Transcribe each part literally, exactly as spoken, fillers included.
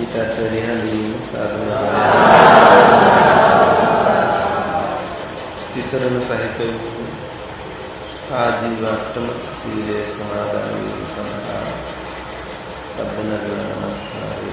සිතතරයලින් සරණ තිසරණ සහිත වූ ආජීවාෂ්ටම සීලය සමාදන් වී සඳහා සබ්බනගර නමස්කාරය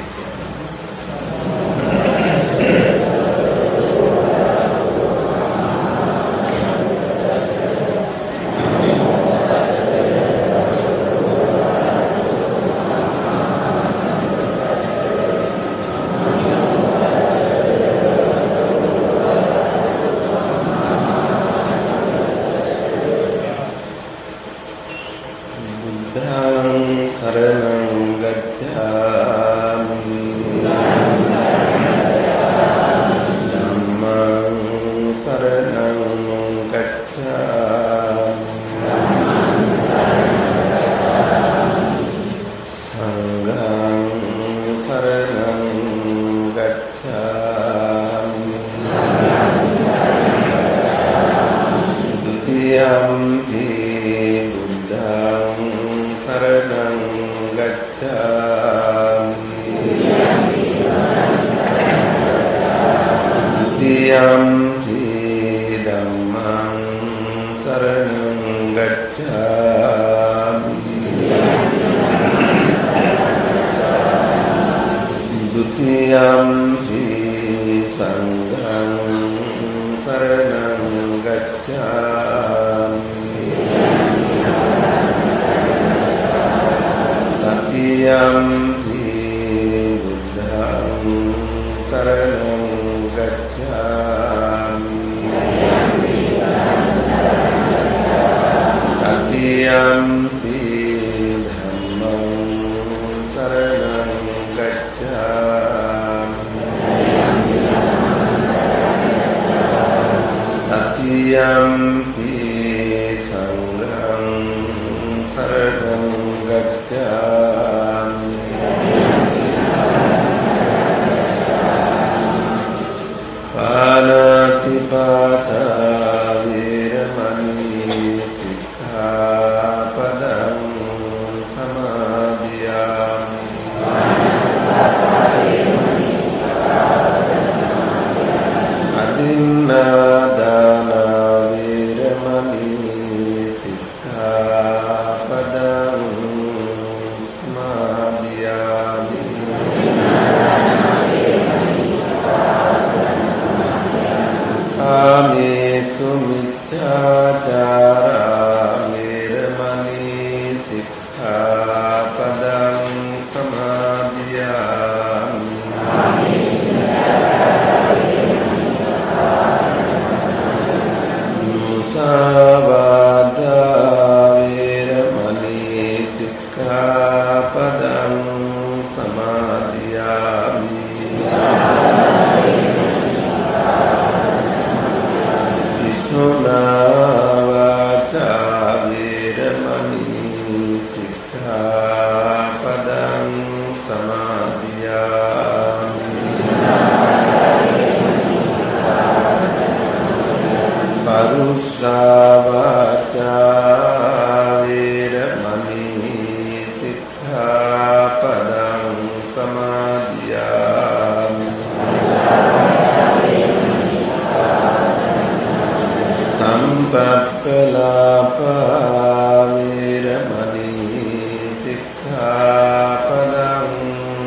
Sikkhapadam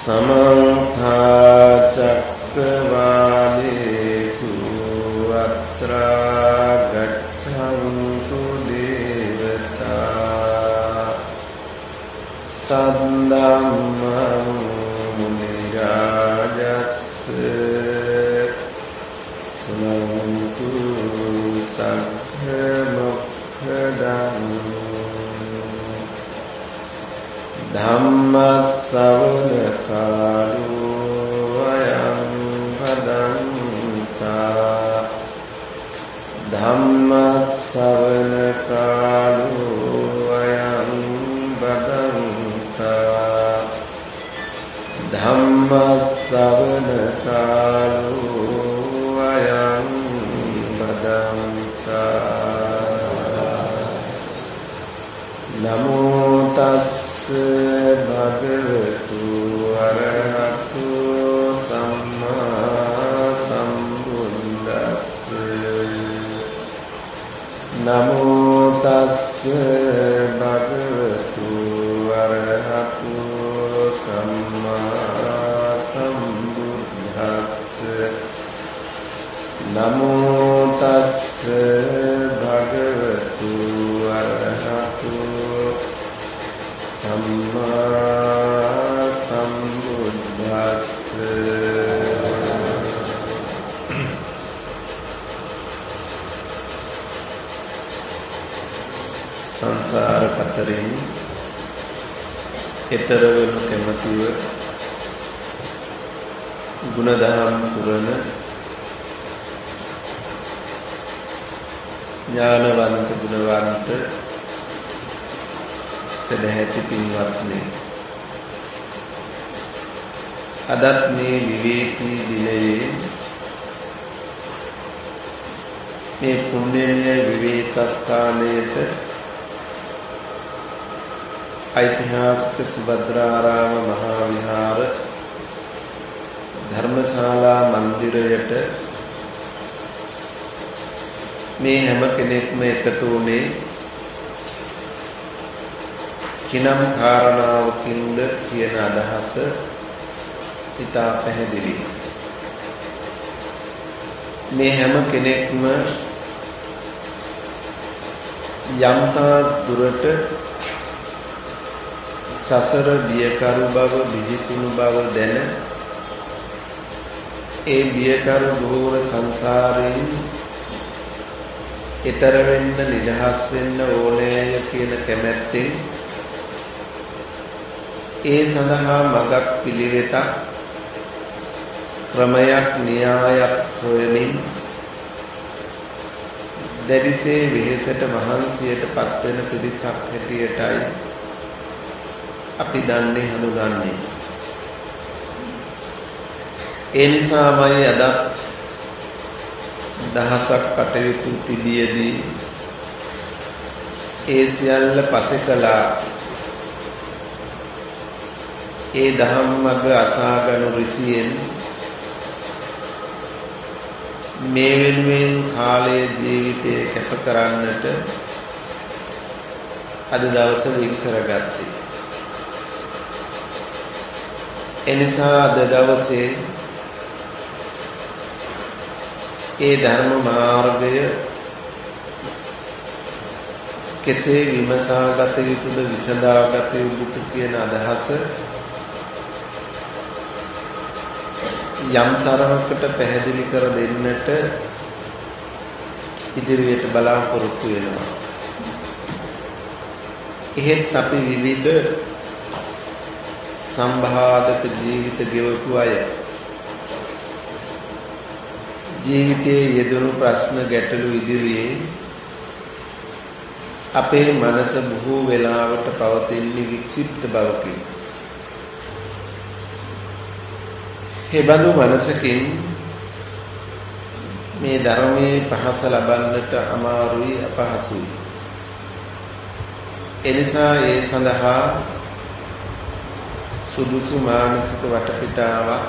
समन्ता चक्रवालेषु अत्रा गच्छन्तु देवता सद्धम्मं मुनिराजस्य शृण्वन्तु सद्मुखदम् धम्मश्रवण कालो अयं भदन्ता धम्मश्रवण कालो अयं भदन्ता धम्मश्रवण कालो अयं भदन्ता नमो तस्से भगवतु अरहतु सम्मा सम्बुद्धस्से नमो तस्से भगवतु अरहतु सम्मा सम्बुद्धस्से नमो तस्से भगवतु अरहतु सम्मा सम्बुद्धस्से සංසාර කතරෙන් ඈතර වනු කැමැතිව ගුණධම් පුරන ඥානවන්ත ගුණවන්ත සදහැති පින්වත්නි අදත් මේ විවේකී දිනයේ මේ පුණ්‍යමය විවේකස්ථානයේට ऐतिहासिक सुभद्राराम महाविहार धर्मशाला मंदिरයට මේ හැම කෙනෙක්ම එකතු වුණේ කිනම් කාරණාවකින්ද කියන අදහස ඉතා පැහැදිලි. මේ හැම කෙනෙක්ම යම්තා දුරට සසර බියකරු බව බිහිසුණු බව දැන ඒ බියකරු ගෝර සංසාරයෙන් ඈතර වෙන්න නිදහස් වෙන්න ඕනෑය කියන කැමැත්තෙන් ඒ සඳහා මඟක් පිළිවෙතක් ක්‍රමයක් න්‍යායක් සොයමින් දැඩිසේ වෙහෙසට මහන්සියට පත්වෙන පිරිසක් හැටියටයි අපි දන්නේ හඳුනන්නේ. ඒ නිසාමයි අදත් දහසක් කටයුතු තිබියදී ඒ සියල්ල පසෙකලා ඒ ධම්මග අසාගනු ඍෂියෙන් මේ වෙනුවෙන් කාලයේ ජීවිතය කැප කරන්නට අද දවස වින් කරගත්තේ. එනිසා අද දවසේ ඒ ධර්ම මාර්ගය කෙසේ විමසාගත යුතුද විසඳාගත යුතුද කියන අදහස යම් තරමකට පැහැදිලි කර දෙන්නට ඉදිරියට බලාපොරොත්තු වෙනවා. එහෙත් අපි විවිධ සම්භාදක ජීවිත ගෙවපු අය ජීවිතයේ යෙදුණු ප්‍රශ්න ගැටලු ඉදිරියේ අපේ මනස බොහෝ වෙලාවට පවතින්නේ වික්ෂිප්ත බවකින්. හේබඳු මනසකින් මේ ධර්මයේ පහස ලබන්නට අමාරුයි අපහසුයි. එනිසා ඒ සඳහා සුදුසු මානසික වටපිටාවක්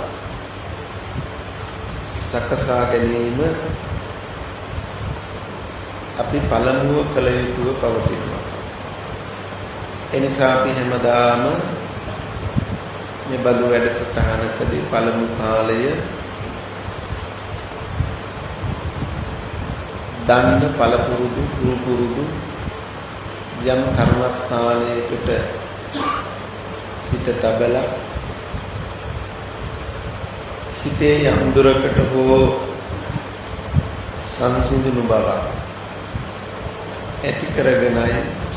සකසා ගැනීම අපි පළමුව කළ යුතුව පවතිනවා. එනිසා අපි හැමදාම මේ බඳු වැඩසටහනකදී පළමු කාලය දන්න පළපුරුදු පුරුදු යම් කර්මස්ථානයකට සිත තබලා හිතේ යම් දුරකට හෝ සංසිඳුණු බවක් ඇති කරගෙනයි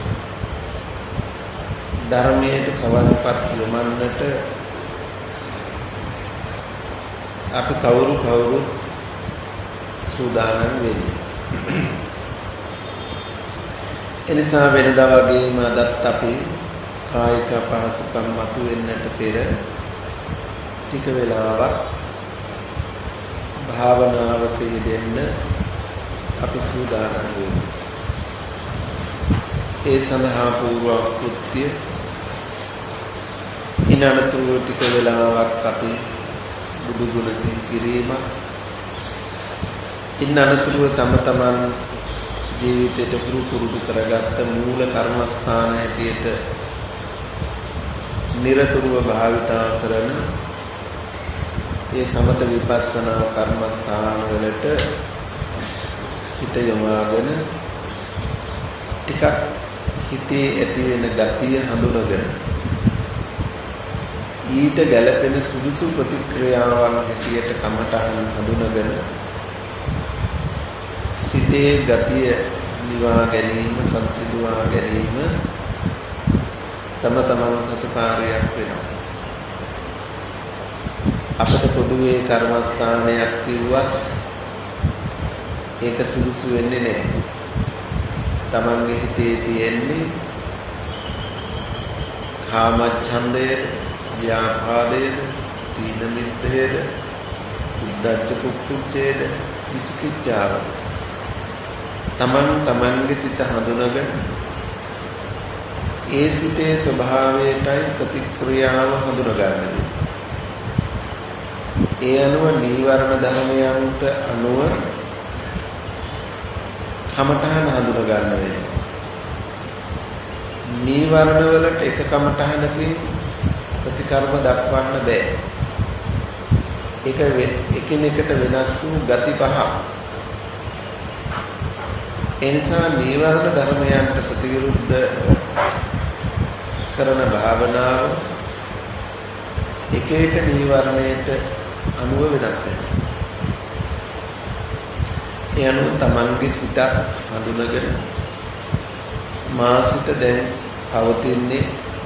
ධර්මයට සවන්පත් යොමන්නට අපි කවුරු කවුරුත් සූදානම් වෙන්නේ. එනිසා වෙනදා වගේම අදත් අපි කායික පහසුකම් මතුවෙන්නට පෙර ටික වෙලාවක් භාවනාවට යෙදෙන්න අපි සූදානම් වෙන්නේ. ඒ සඳහා පූර්ව කෘත්‍ය ඉනනතුරු ටික වෙලාවක් අපි බුදු ගුණ සිහි කිරීමක්, ඉනනතුරු තම තමන් ජීවිතයට පුරුදු කරගත්ත මූල කර්මස්ථාන හැටියට නිරතුරුව භාවිතා කරන ඒ සමත විපස්සනා කර්මස්ථාන වලට හිත යොමාගෙන ටිකක් හිතේ ඇති වෙන ගතිය හඳුනගෙන ඊට ගැළපෙන සුදුසු ප්‍රතික්‍රියාවන් හැටියට කමඨහන් හඳුනගෙන සිතේ ගතිය නිවා ගැනීම, සංසිඳුවා ගැනීම තම තමන් සතු කාර්යයක් වෙනවා. අපට පොදුවේ කර්මස්ථානයක් කිව්වත් ඒක සුදුසු වෙන්නේ නැහැ. තමන්ගේ හිතේ තියෙන්නේ කාමච්ඡන්දයේද, ව්‍යාපාදයේද, තීන මිද්දයේද, උද්ධච්ච කුක්කුච්චයේද, විචිකිච්ඡාවද. තමන් තමන්ගේ සිත හඳුනගෙන ඒ සිතේ ස්වභාවයටයි ප්‍රතික්‍රියාව හඳුනගන්නේ. ඒ අනුව නීවරණ ධර්මයන්ට අනුව කමඨහන හඳුන ගන්න වෙනවා. නීවරණ වලට එක කමඨහනකින් ප්‍රතිකර්ම දක්වන්න බෑ. ඒක එකිනෙකට වෙනස් වූ ගති පහක්. ඒ නිසා නීවරණ ධර්මයන්ට ප්‍රතිවිරුද්ධ කරන භාවනාව එක එක නීවරණයට අනුව වෙනස් වෙනවා. ඒ අනුව තමන්ගේ සිතත් හඳුනගෙන මා සිත දැන් පවතින්නේ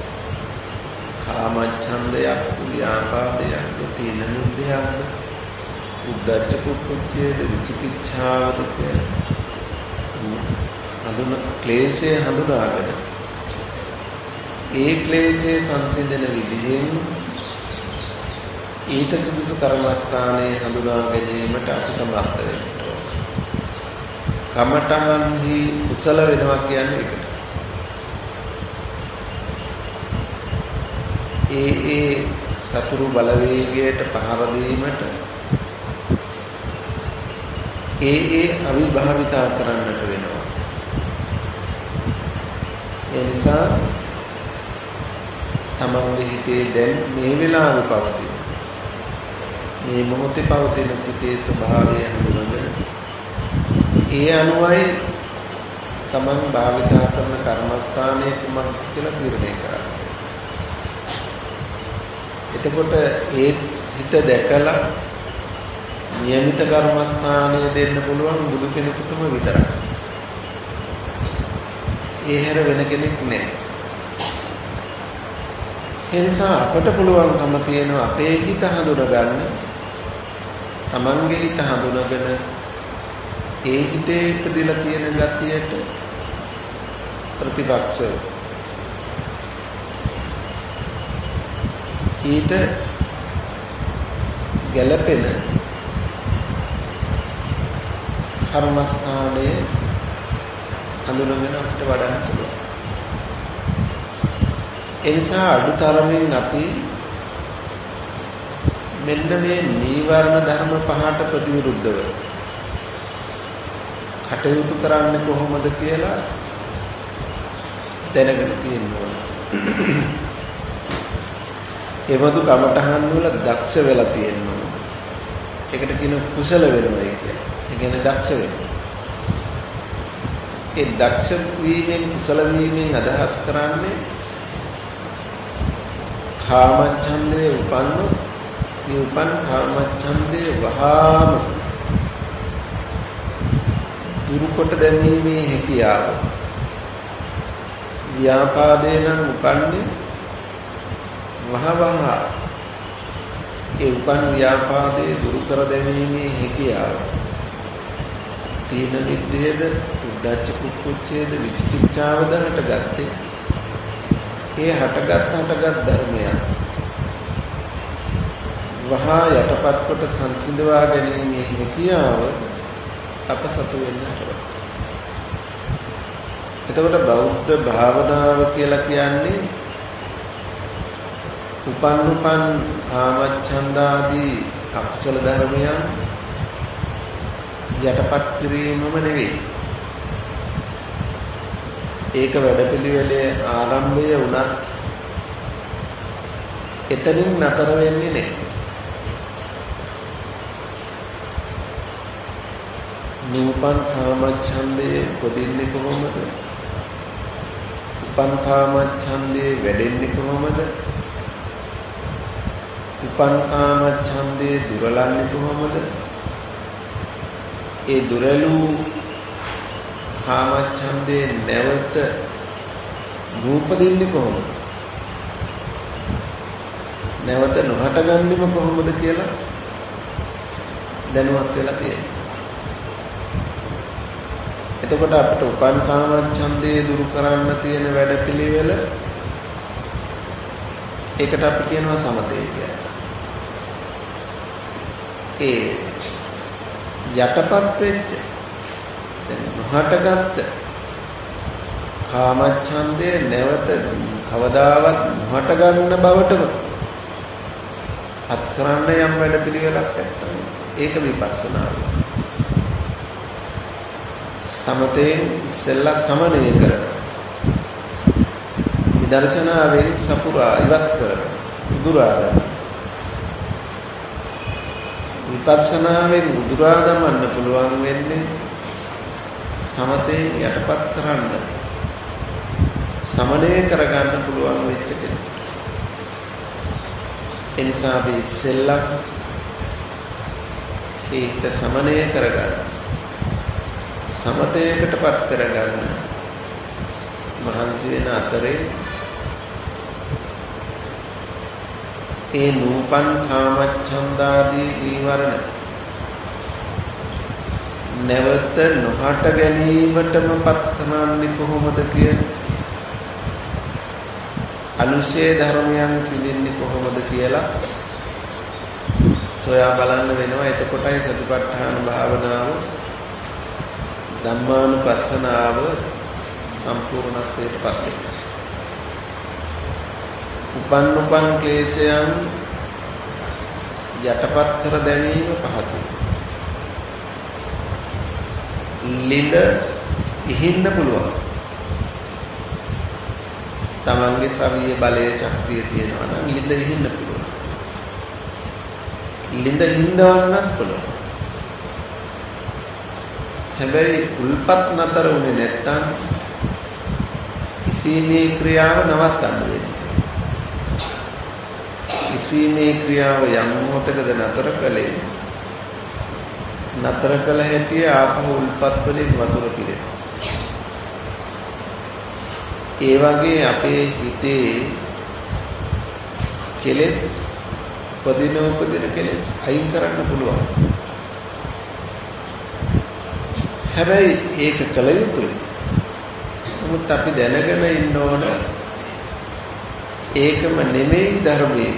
කාමච්ඡන්දයක්, ව්‍යාපාදයක්, තීන මිද්දයක්ද, උද්ධච්ච කුක්කුච්චයේද, විචිකිච්ඡාවද කියලා හඳුන ක්ලේශය හඳුනාගෙන ඒ ක්ලේශයේ සංසිඳන විදිහෙන් ඊට සුදුසු කර්මස්ථානයේ හඳුනා ගැනීමට අපි සමර්ථ වෙනවා. කමඨහන්හි කුසල වෙනවා කියන්නේ ඒකට. ඒ ඒ සතුරු බලවේගයට පහර දීමට ඒ ඒ අවිභාවිතා කරන්නට වෙනවා. ඒ නිසා තමන්ගේ හිතේ දැන් මේ වෙලාවේ පවතින මේ මොහොතේ පවතින සිතේ ස්වභාවය හඳුනගෙන ඒ අනුවයි තමන් භාවිතා කරන කර්මස්ථානයේ කුමක්ද කියලා තීරණය කරන්නේ. එතකොට ඒ හිත දැකලා નિયમિત කර්මස්ථානය දෙන්න පුළුවන් බුදු කෙනෙකුටම විතරයි. ඒ හැර වෙන කෙනෙක් නැහැ. ඒ නිසා අපට පුළුවන්කම තියෙනවා අපේ හිත හඳුනගන්න, තමන්ගේ හිත හඳුනගෙන ඒ හිතේ ඉපදලා තියෙන ගතියට ප්‍රතිපක්ෂව ඊට ගැළපෙන කර්මස්ථානයේ හඳුනගෙන අපිට වඩන්න පුළුවන්. ඒ නිසා අඩුතරමින් අපි මෙන්න මේ නීවරණ ධර්ම පහට ප්‍රතිවිරුද්ධව කටයුතු කරන්නේ කොහොමද කියලා දැනගෙන තියෙන්න ඕන. එවදු කමඨහන් වල දක්ෂ වෙලා තියෙනවා. ඒකට කියන කුසල වෙනවයි කියලා. ඒ කියන්නේ දක්ෂ වෙනවා. ඒ දක්ෂ වීමෙන් කුසල වීමෙන් අදහස් කරන්නේ කාමච්ඡන්දේ උපන්නු මේ උපන් කාමච්ඡන්දේ වහාම දුරුකොට දැමීමේ හැකියාව. ව්‍යාපාදේ නම් උපන්නේ වහවහ ඒ උපන් ව්‍යාපාදේ දුරු කර දැමීමේ හැකියාව. තීන මිද්දේද උද්ධච්ච කුක්කුච්චේද විචිකිච්ඡාවද හටගත්තේ. ඒ හටගත් හටගත් ධර්මයන් වහා යටපත් කොට සංසිඳවා ගැනීමේ හැකියාව අප සතු වෙන්නට. එතකොට බෞද්ධ භාවනාව කියලා කියන්නේ උපන් උපන් කාමච්ඡන්දාදී අකුසල ධර්මයන් යටපත් කිරීමම නෙවෙයි. ඒක වැඩපිළිවෙලේ ආරම්භය වුණත් එතනින් නතර වෙන්නේ නැහැ. නූපන් කාමච්ඡන්දේ උපදින්නේ කොහොමද? උපන් කාමච්ඡන්දේ වැඩෙන්නේ කොහොමද? උපන් කාමච්ඡන්දේ දුරලන්නේ කොහොමද? ඒ දුරලූ කාමච්ඡන්දේ නැවත නූපදින්නේ කොහොමද? නැවත නොහට ගන්නෙම කොහොමද කියලා දැනුවත් වෙලා තියෙනවා. එතකොට අපිට උපන් කාමච්ඡන්දේ දුරු කරන්න තියෙන වැඩපිළිවෙල ඒකට අපි කියනවා සමතේ කියලා. ඒ යටපත් වෙච්ච දැන් නොහටගත් කාමච්ඡන්දේ නැවත කවදාවත් නොහට ගන්න බවටම අත් කරන්න යම් වැඩපිළිවෙලක් නැත්තම් ඒක විපස්සනාව. සමතෙන් ඉස්සෙල්ලා සමනය කරන විදර්ශනාවෙන් සපුරා ඉවත් කරන උදුරා ගන්න. විපස්සනාවෙන් උදුරා දමන්න පුළුවන් වෙන්නේ සමතෙන් යටපත් කරන්න සමනය කරගන්න පුළුවන් වෙච්ච කෙනෙක්. ඒ නිසා අපි ඉස්සෙල්ලා ඒක සමනය කරගන්න සමතයකටපත් කරගන්න මහන්සි වෙන අතරේ ඒ නූපන් කාමච්ඡන්දාදී නීවරණ නැවත නොහට ගැනීමටමපත් කරන්නේ කොහොමද කියන අනුශේ ධර්මයන් සිඳින්නේ කොහොමද කියලා සොයා බලන්න වෙනවා. එතකොටයි සතිපට්ඨාන භාවනාව ධම්මානුපස්සනාව සම්පූර්ණත්වයට පත් වෙනවා. උපන් උපන් ක්ලේශයන් යටපත් කර දැමීම පහසුයි. ලිඳ ඉහින්න පුළුවන්. තමන්ගේ ශරීර බලයේ ශක්තිය තියෙනවා නම් ලිඳ ඉහින්න පුළුවන්. ලිඳ හින්දවන්නත් පුළුවන්. හැබැයි උල්පත් නතර වුණේ නැත්තම් ඉසීමේ ක්‍රියාව නවත්තන්න වෙනවා. ඉසීමේ ක්‍රියාව යම් මොහොතකද නතර කළේ නතර කළ හැටි ආපහු උල්පත් වලින් වතුර පිරෙනවා. ඒ වගේ අපේ හිතේ කෙලෙස් උපදින උපදින කෙලෙස් අයින් කරන්න පුළුවන්. හැබැයි ඒක කල යුතුයි. නමුත් අපි දැනගෙන ඉන්න ඕන ඒකම නෙමෙයි ධර්මයේ.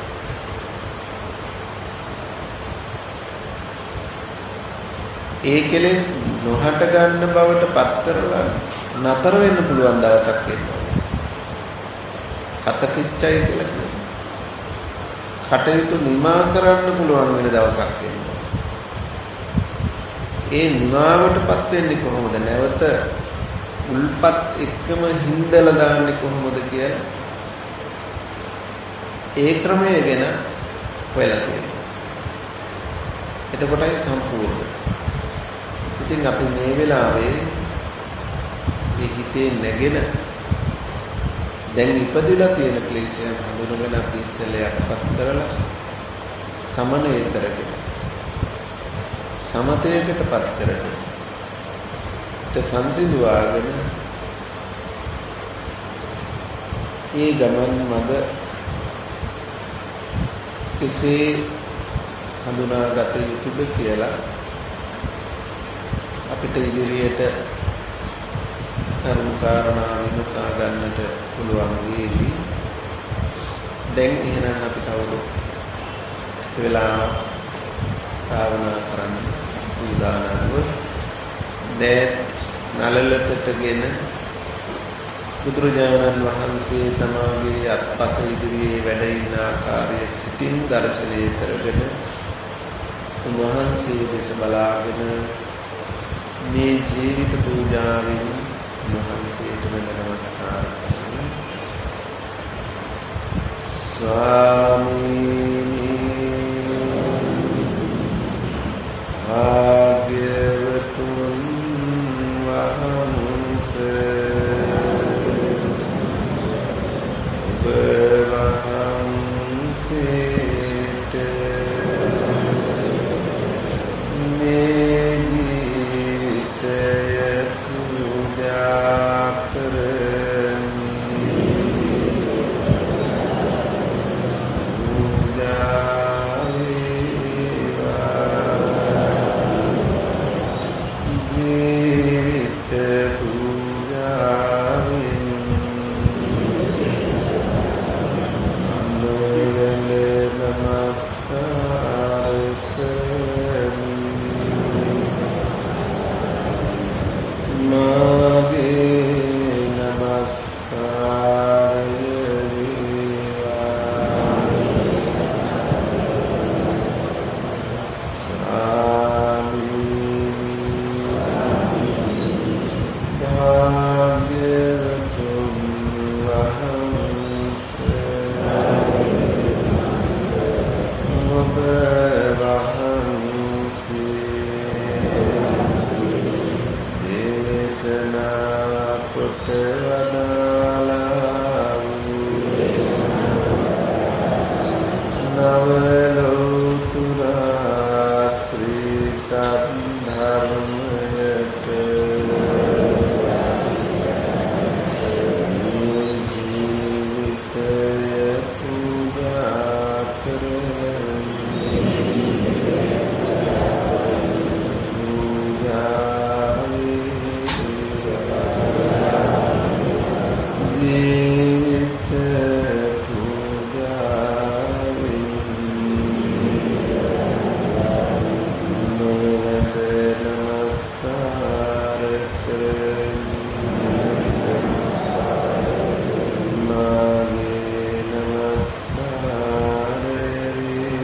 ඒ කෙලෙස් නොහට ගන්න බවට පත් කරලා නතර වෙන්න පුළුවන් දවසක් එනවා. කතකිච්චයි කියලා කියනවා. කටයුතු නිමා කරන්න පුළුවන් වෙන දවසක් එනවා. ඒ නිමාවටපත් වෙන්නේ කොහොමද? නැවත උල්පත් එක්කම හිඳලා දාන්නේ කොහොමද කියලා ඒ ක්‍රමය ගැන හොයලා තියෙනවා. එතකොටයි සම්පූර්ණ. ඉතින් අපි මේ වෙලාවේ මේ හිතේ නැගෙන දැන් ඉපදිලා තියෙන ක්ලේශයන් හඳුනගෙන අපි ඉස්සෙල්ලා යටපත් කරලා සමනය කරගෙන සමතයකටපත් කරගෙන ඒ සංසිඳුවාගෙන මේ ගමන් මඟ කෙසේ හඳුනාගත යුතුද කියලා අපිට ඉදිරියට කරුණු කාරණා විමසා ගන්නට පුළුවන් වේවි. දැන් එහෙනම් අපි කවුරුත් වෙලාව භාවනා කරන්න සූදානම්ව දැත් නලලතටගෙන බුදුරජාණන් වහන්සේ තමාගේ අත්පස ඉදිරියේ වැඩ ඉන්න ආකාරය සිතින් දර්ශනය කරගෙන උන්වහන්සේ දෙස බලාගෙන මේ ජීවිත පූජාවෙන් උන්වහන්සේට නමස්කාර කරනවා. ස්වාමීනි භාග්‍යවතුන් වහන්සේ ඔබ වහන්සේට මේ ජීවිතය පූජා කරමි. පූජා වේවා. ජීවිත පූජාවෙන් අනුවැඳ නමස්කාර කරමි. මාගේ නමස්කාරය වේවා. ස්වාමීනි භාග්‍යවතුන් වහන්සේ ඔබ දේශනා කොට වදාළා වූ නවලෝතුරා ශ්‍රී සද්ධර්මයට මේ ජීවිතය පූජා කරමි. පූජා ජීවිත පූජාවෙන් නොවැඳ නමස්කාර කරමි. මාගේ නමස්කාරය වේවා.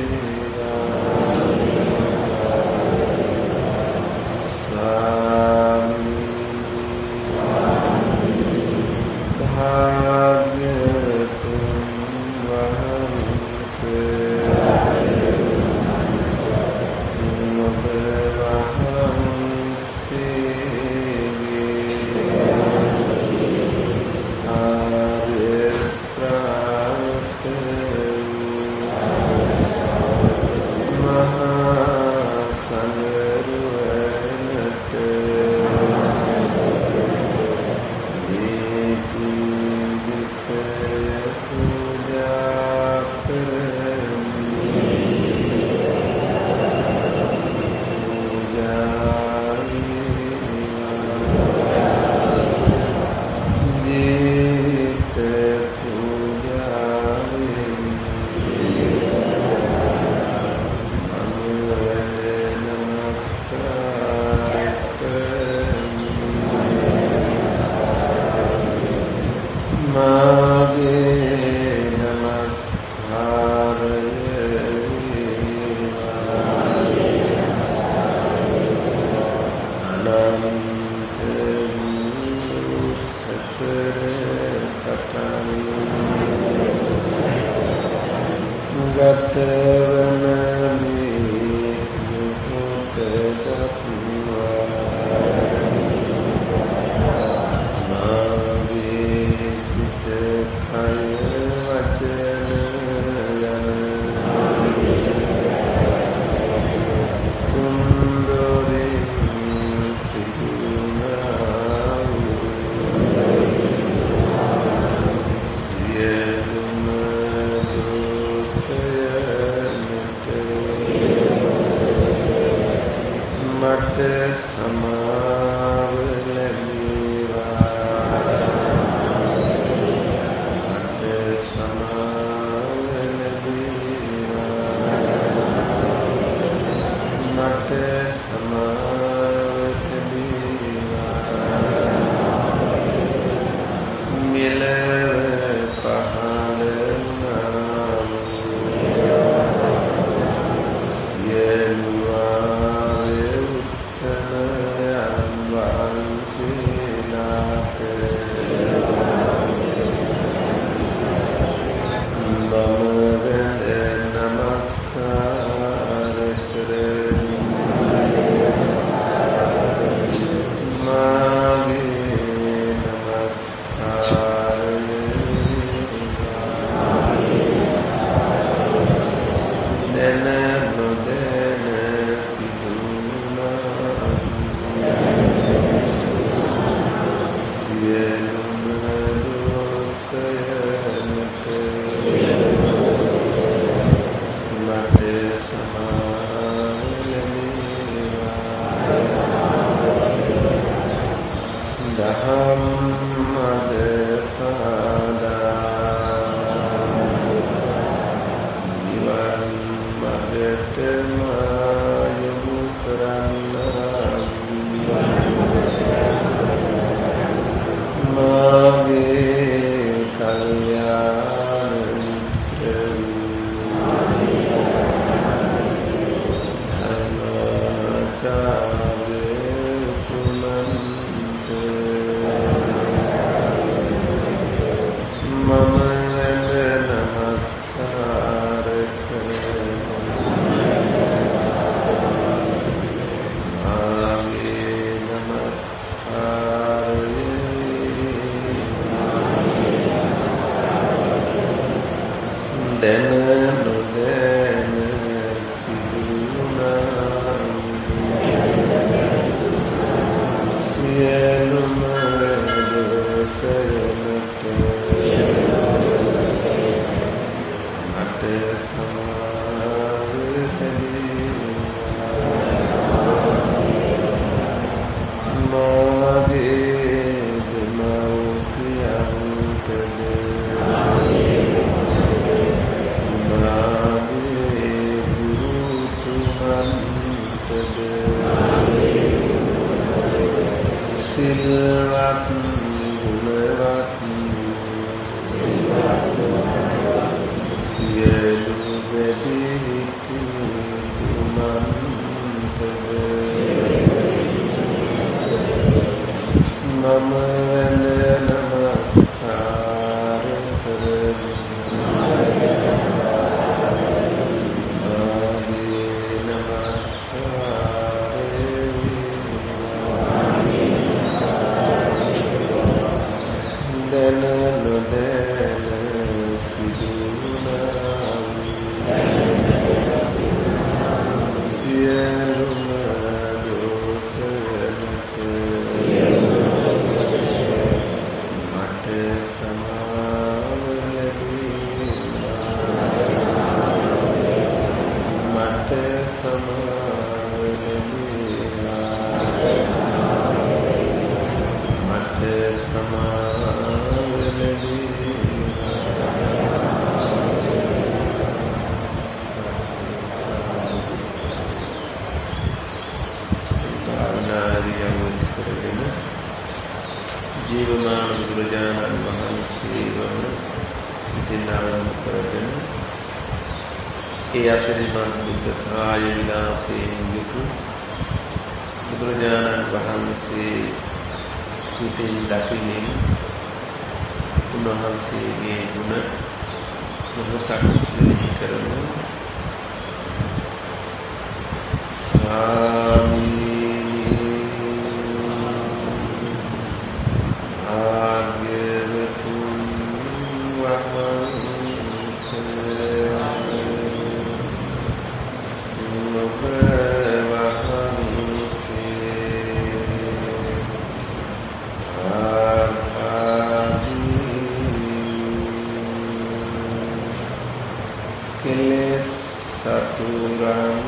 සතුරන්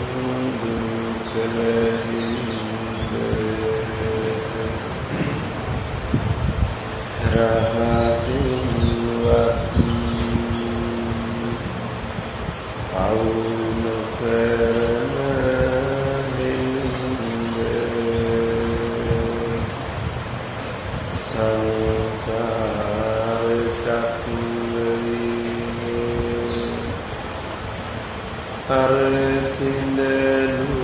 දුකලින්ද රහසින්වත් පවුන කරන හින්ද සංසාර චක්‍රයේ අර සිඳලු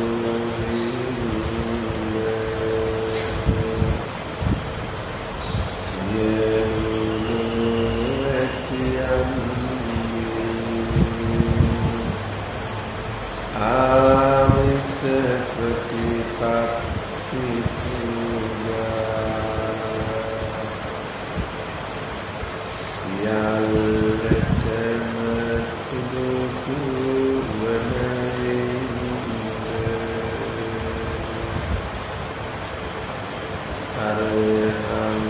ආමිස ප්‍රතිපත්ති සියල්ලටම සුදුසු වන අරහං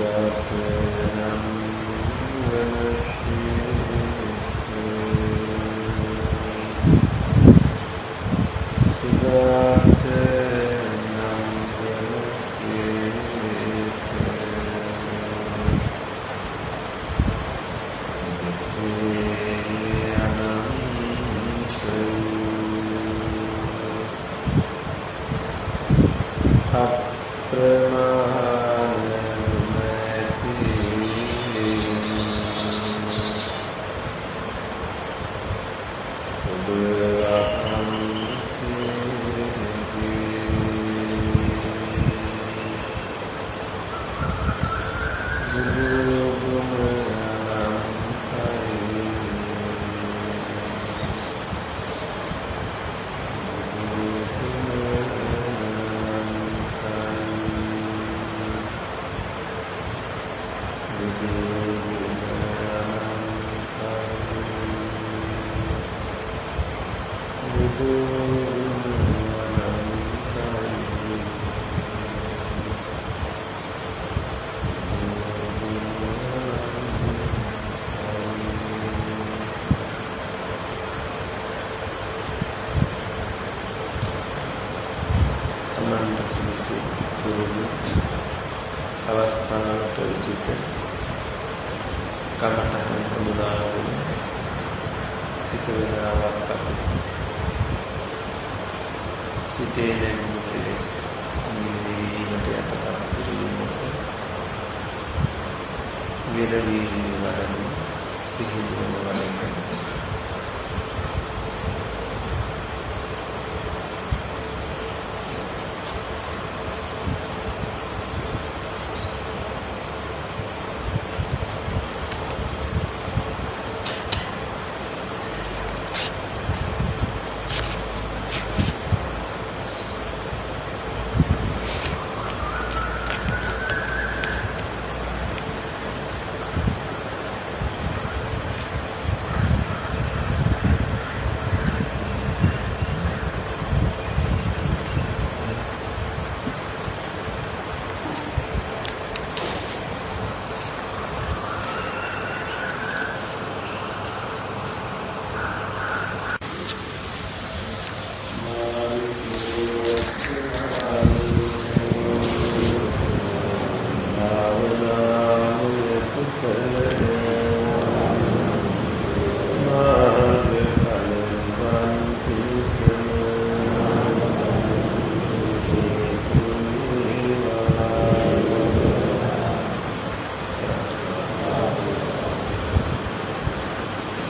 විරවීම වරණ සිහිනුවන වරණ